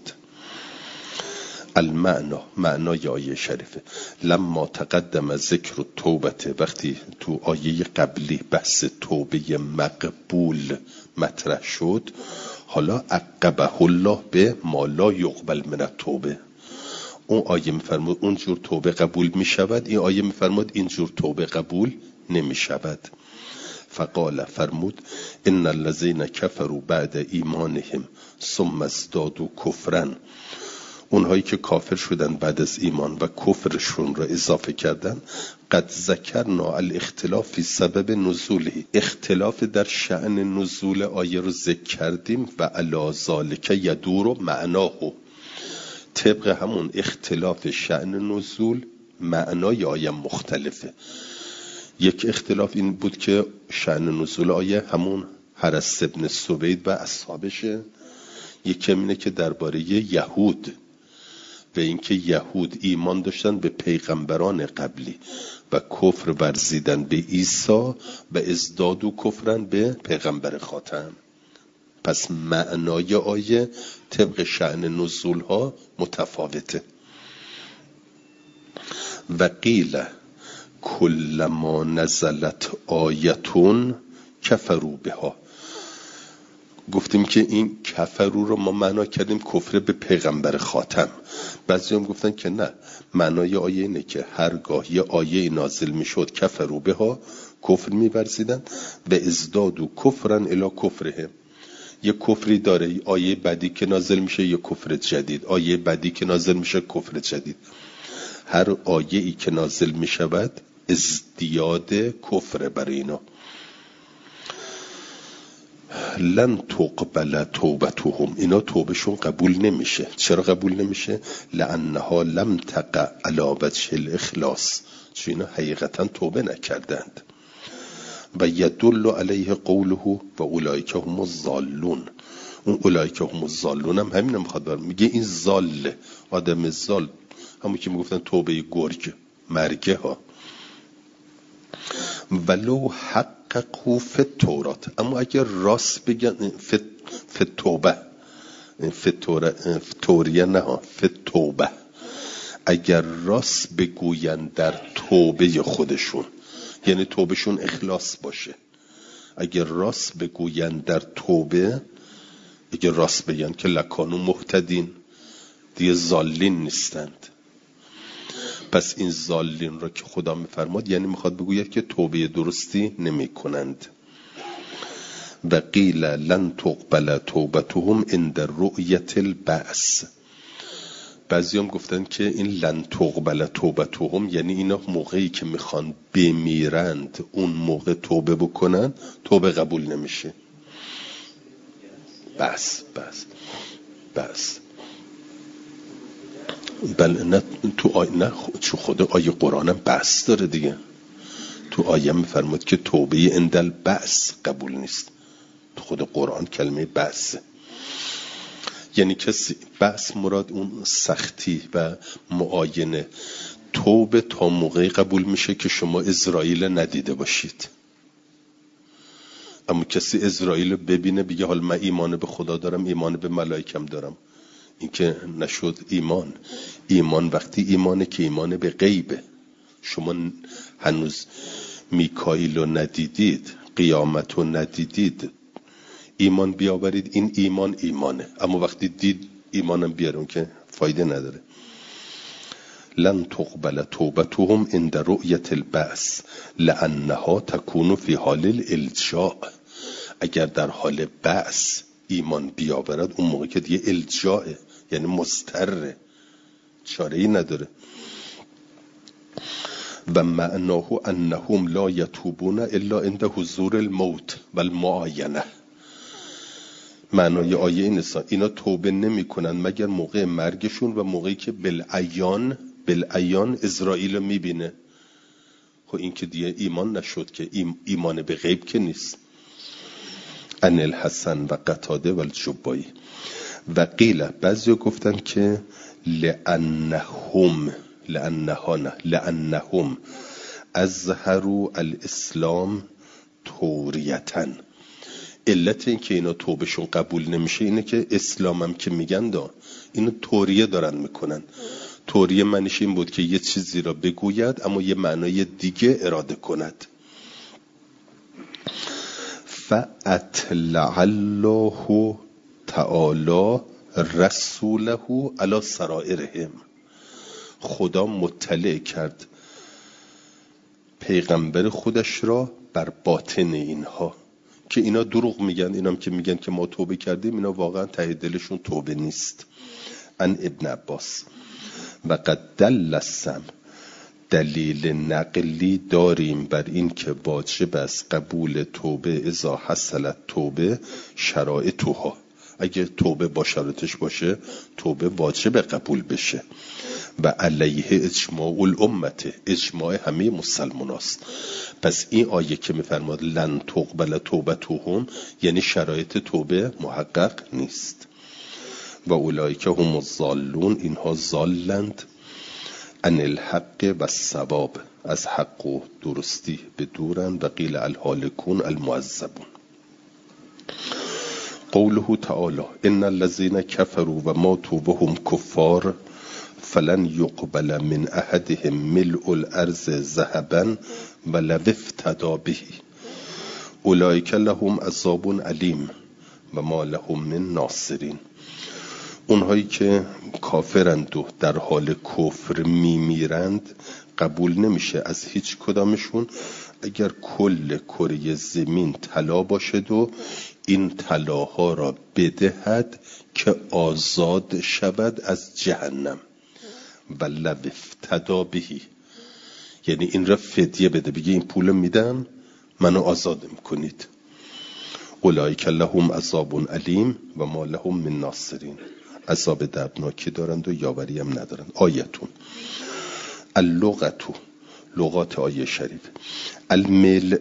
المعنا، معنای آیه شریفه، لما تقدم ذکر توبته، وقتی تو آیه قبلی بحث توبه مقبول مطرح شد، حالا عقبه الله به ما لا یقبل من التوبه. اون آیه میفرمود اونجور توبه قبول میشود، این آیه میفرمود اینجور توبه قبول نمیشود. فقال، فرمود ان الذين كفروا بعد ایمانهم ثم ازدادوا کفرا، اونهایی که کافر شدن بعد از ایمان و کفرشون را اضافه کردن، قد ذکرنا الاختلاف فی سبب نزوله، اختلاف در شأن نزول آیه رو ذکر کردیم و علی ذالک یدور معناه، طبق همون اختلاف شأن نزول معنای آیه مختلفه. یک اختلاف این بود که شأن نزول آیه همون حرس ابن سوید و اصحابشه، یکی اینه که درباره یهود و اینکه یهود ایمان داشتن به پیغمبران قبلی و کفر ورزیدن به عیسی و ازداد و کفرن به پیغمبر خاتم. پس معنای آیه طبق شأن نزول ها متفاوته. و قیل کلما نزلت آیتون کفروا بها، گفتیم که این کفرو رو ما معنا کردیم کفر به پیغمبر خاتم. بعضی هم گفتن که نه، معنای آیه اینه که هرگاه یه آیه نازل میشد کفرو بها، کفر می‌ورزیدن، و ازداد و کفرن الی کفره، یه کفری داره، آیه بعدی که نازل میشه یه کفر جدید، آیه بعدی که نازل میشه کفر جدید. هر آیه ای که نازل میشود ازدیاد کفر برای اینا. لن تقبل توبتهم، اینا توبشون قبول نمیشه. چرا قبول نمیشه؟ لانها لم تقع علی وجه الاخلاص، چون اینا حقیقتا توبه نکردند. و یدل علیه قوله و اولئک هم الضالون، اون اولئک هم الضالون هم همین میخواد میگه این ضال، آدم ضال، همون که میگفتن توبه گرگ مرگه ها. ولو حققوا فی التورات، اما اگر راست بگن فی توبه، فی توریه نه ها، فی توبه، اگر راست بگوین در توبه خودشون، یعنی توبهشون اخلاص باشه، اگر راست بگوین در توبه، اگر راست بگن که لکانو مهتدین، دیگه ضالین نیستند. پس این ضالین را که خدا میفرماد یعنی میخواد بگوید که توبه درستی نمی کنند. و قیل لن تقبل توبتهم عند رؤیت البعث، بعضی هم گفتن که این لن تقبل توبتهم یعنی اینا موقعی که میخوان بمیرند اون موقع توبه بکنن، توبه قبول نمیشه. بس بله، نه تو آیه، نه چون خود آیه قرآن هم بحث داره دیگه. تو آیه میفرمود که توبه اندل بحث قبول نیست، تو خود قرآن کلمه بحثه، یعنی کسی بحث مراد اون سختی و معاینه. توبه تا موقعی قبول میشه که شما اسرائیل ندیده باشید. اما کسی اسرائیل ببینه بگه حالا من ایمان به خدا دارم، ایمان به ملائکم دارم، این که نشد ایمان. ایمان وقتی ایمانه که ایمان به غیبه. شما هنوز میکائیل رو ندیدید، قیامت رو ندیدید، ایمان بیاورید، این ایمانه، اما وقتی دید ایمانم بیارون که فایده نداره. لن تقبل توبتهم عند رؤیت البعث لانها تكون فی حال الالجاء، اگر در حال بعث ایمان بیاورد اون موقع که دیگه الجاءه، یعنی مضطره، چاره‌ای نداره. و معناه انهم لا یتوبون الا عند حضور الموت و المعاینه، معنای آیه این است اینا توبه نمی کنن مگر موقع مرگشون و موقعی که بالعیان اسرائیل می بینه. خب این که دیگه ایمان نشد، که ایمان به غیب که نیست. ان الحسن و قتاده و الجبایی. و قیل بعضی گفتن که لأنهم اظهروا الاسلام توریتن. علت این که اینا توبهشون قبول نمیشه اینه که اسلامم که میگن اینو توریه دارن میکنن. توریه معنیش این بود که یه چیزی را بگوید اما یه معنای دیگه اراده کند. فاطلع الله تعالی رسوله علی سرائرهم. خدا مطلع کرد پیغمبر خودش را بر باطن اینها که اینا دروغ میگن. اینام که میگن که ما توبه کردیم، اینا واقعا ته دلشون توبه نیست. ان ابن عباس و قد دل السم، دلیل نقلی داریم بر این که واجب است قبول توبه اذا حصلت توبه شرایطها. اگه توبه با شرایطش باشه توبه واجب قبول بشه. و علیه اجماع الامت، اجماع همه مسلمان است. پس این آیه که میفرماد لن تقبل توبتهم یعنی شرایط توبه محقق نیست. و اولئک هم الضالون، اینها ضالند، عن الحق و الصواب، از حق و درستی بدورند. و قیل الهالکون المعذبون. قوله تعالی ان الذين كفروا و ماتوا وهم كفار فلن يقبل من احدهم ملء الارض ذهبا ولو افتدى به اولئک لهم عذاب علیم و ما لهم من ناصرین. اونهایی که کافرند و در حال کفر میمیرند قبول نمیشه از هیچ کدامشون اگر کل کره زمین طلا باشد و این طلاها را بدهد که آزاد شود از جهنم. و لو افتدی به، یعنی این را فدیه بده، بگه این پول میدم منو آزاد میکنید. اولئک لهم عذاب علیم و ما لهم من ناصرین. عذاب دردناکی دارند و یاوری هم ندارند. آیتون اللغتو، لغات آیه شریف. الملء،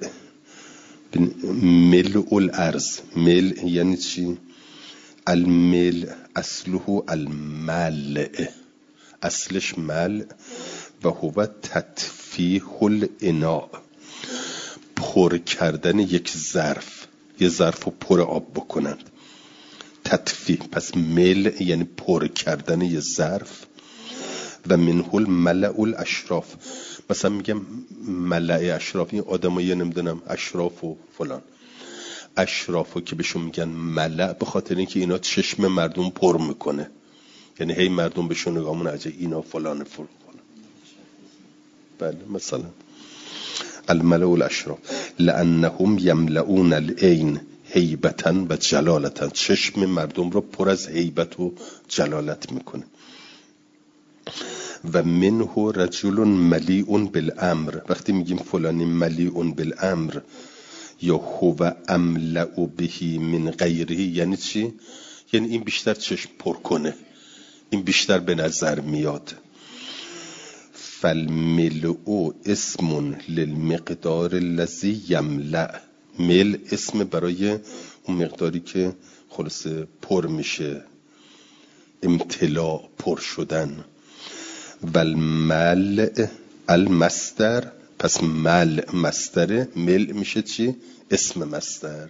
ملء الارض. ملء یعنی چی؟ الملء اصله الملء، اصلش ملء و هو تطفیح الاناء، پر کردن یک ظرف، یه ظرف رو پر آب بکنند. تطفیح، پس ملء یعنی پر کردن یه ظرف. و منه الملأ الاشراف، مثلا میگم ملأ اشراف، این آدمایی نمیدونم اشراف و فلان، اشرافو که بهشون میگن ملأ به خاطر اینکه اینا چشم مردم پر میکنه، یعنی هی مردم بهشون نگاه میکنن عجب اینا فلان فلان. بله مثلا الملأ الاشراف لانهم یملؤون العین هیبتا و جلالتا، چشم مردم رو پر از هیبت و جلالت میکنه. و منه رجل ملیء بالامر، وقتی میگیم فلانی ملیء بالامر یا هو املأ به من غیره یعنی چی؟ یعنی این بیشتر چشم پر کنه، این بیشتر به نظر میاد. فالملء اسم للمقدار الذی یملأ، مل اسم برای اون مقداری که خلاصه پر میشه، امتلاء، پر شدن. و الملء المصدر، پس ملء مصدره، ملء میشه چی؟ اسم مصدر.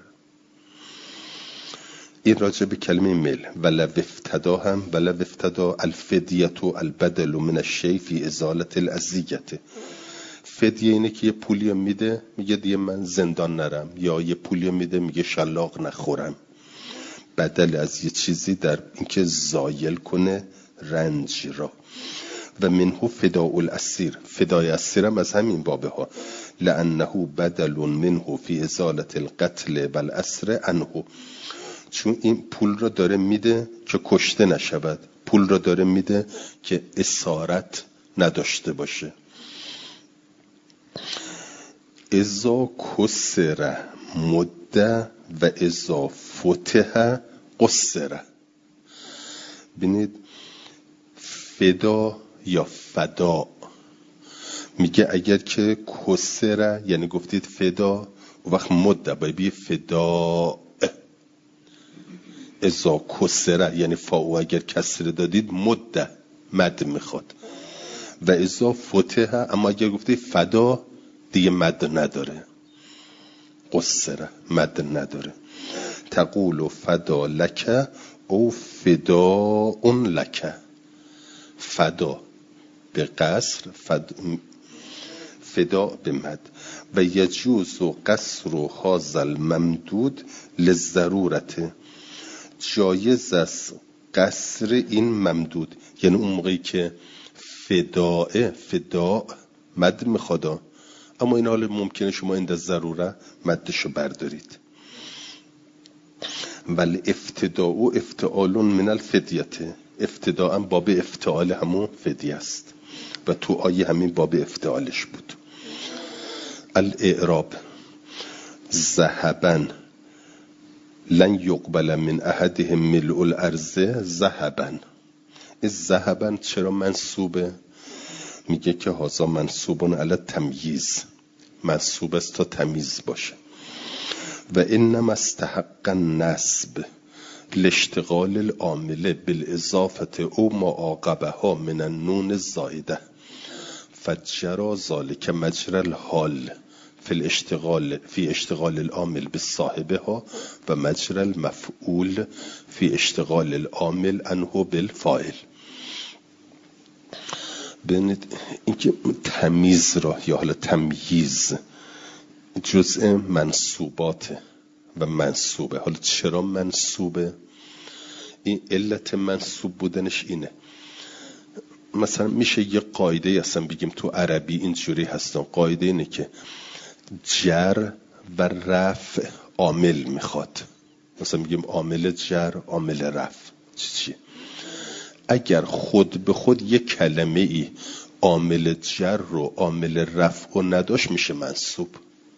این راجع به کلمه مل. ولو افتدا هم، ولو افتدا الفدیه البدل من الشیء فی ازاله الاذیه. فدیه اینه که یه پولی میده میگه دیگه من زندان نرم، یا یه پولی میده میگه شلاق نخورم، بدل از یه چیزی در اینکه زایل کنه رنج را. و منه فداء الاسیر، فدای اسیر هم از همین بابه ها، لانه بدل منه فی ازاله القتل والاسر عنه، چون این پول را داره میده که کشته نشود، پول را داره میده که اسارت نداشته باشه. اذا کسر مده و اذا فتح قصر. ببینید فدا یا فدا میگه اگر که کسر یعنی گفتید فدا، وقت مده باید بی فدا، ازا کسره یعنی فاو اگر کسره دادید مد میخواد. و ازا فتحه اما اگر گفته فدا دیگه مد نداره، قصره مد نداره. تقول فدا لک او فداء لک، فدا به قصر، فدا به مد. و یجوز و قصر و هازل ممدود للضرورت، جایز است قصر این ممدود، یعنی اون موقعی که فداء مد میخواد، اما این حال ممکنه شما این در ضروره مدشو بردارید. ولی افتداء افتعال من الفدیه، افتداء هم باب افتعال همون فدیه است و تو آیه همین باب افتعالش بود. الاعراب ذهبا لن یقبل من احدهم ملء الارض ذهبا. این ذهبا چرا منصوبه؟ میگه که هذا منصوبون علی تمییز، منصوب است تا تمیز باشه. و انما استحق النصب لاشتغال العامل بالاضافه او ما عاقبها من النون الزائده، فجرى ذلك مجرى الحال في اشتغال العامل بالصاحبها و مجرى المفعول في اشتغال العامل عنه بالفاعل. ببینید اینکه تمیز را یا حالا تمییز جزء منصوباته و منصوبه. حالا چرا منصوبه؟ این علت منصوب بودنش اینه. مثلا میشه یه قاعده اصلا بگیم تو عربی اینجوری هستن، قاعده اینه که جر و رفع عامل میخواد. مثلا میگیم عامل جر عامل رفع چی؟ اگر خود به خود یک کلمه ای عامل جر و عامل رفع و نداشت میشه منصوب،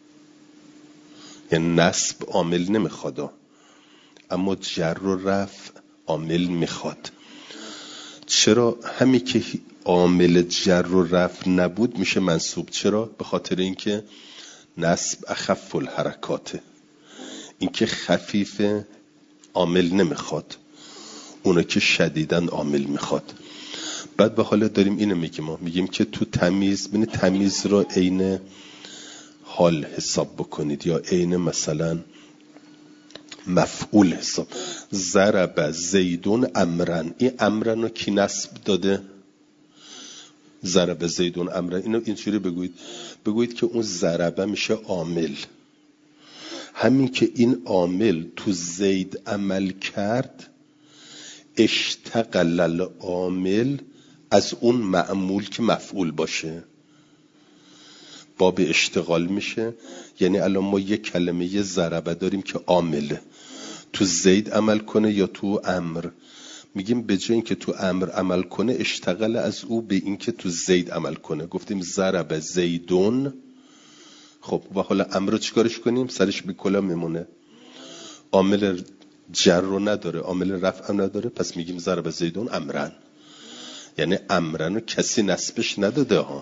یعنی نصب عامل نمیخواد اما جر و رفع عامل میخواد. چرا؟ همین که عامل جر و رفع نبود میشه منصوب. چرا؟ به خاطر اینکه نصب اخف الحرکاته، اینکه خفیف عامل نمیخواد، اونو که شدیدن عامل میخواد. بعد به حالا داریم اینو میگیم که تو تمیز، ببین تمیز رو عین حال حساب بکنید یا عین مثلا مفعول حساب. ضرب زیدون امرن، این امرن رو کی نصب داده؟ ضرب زیدون امرن. اینو اینجوری بگویید که اون ضربه میشه عامل. همین که این عامل تو زید عمل کرد اشتغل العامل از اون معمول که مفعول باشه، باب اشتغال میشه. یعنی الان ما یک کلمه یه ضربه داریم که عامله، تو زید عمل کنه یا تو امر، میگیم به جای اینکه تو امر عمل کنه اشتغل از او به اینکه تو زید عمل کنه. گفتیم ضرب زیدون. خب و حالا امر رو چیکارش کنیم؟ سرش بی کلا میمونه، عامل جر رو نداره، عامل رفع هم نداره، پس میگیم ضرب زیدون امرن. یعنی امرن رو کسی نصبش نداده ها.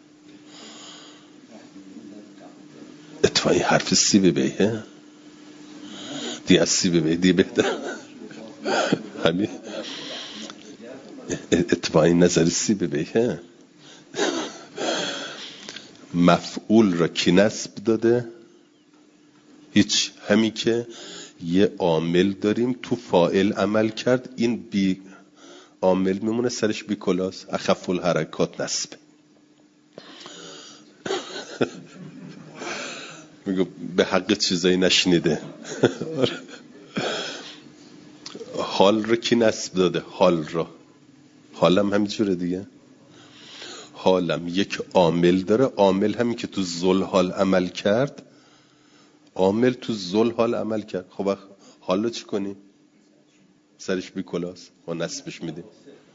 اتفاقی حرف سی ببیه دی از سی ببیه دی بهتر همین اتفاقی نظر سی ببیه. مفعول را کی نصب داده؟ هیچ. همین که یه عامل داریم تو فاعل عمل کرد، این بی عامل میمونه، سرش بی کلاس، اخف الحرکات نصب. میگو به حق چیزایی نشنیده. حال رو کی نصب داده؟ حال را. حالم همینجوره دیگه. حالم یک عامل داره، عامل همین که تو ذل حال عمل کرد، عامل تو ذل حال عمل کرد. خب حال رو چی کنی؟ سرش بی کلاس ما نصبش میدیم.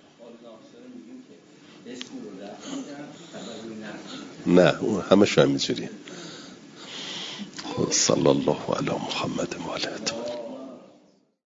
نه همه شو همینجوری. صلی الله علی محمد و آله.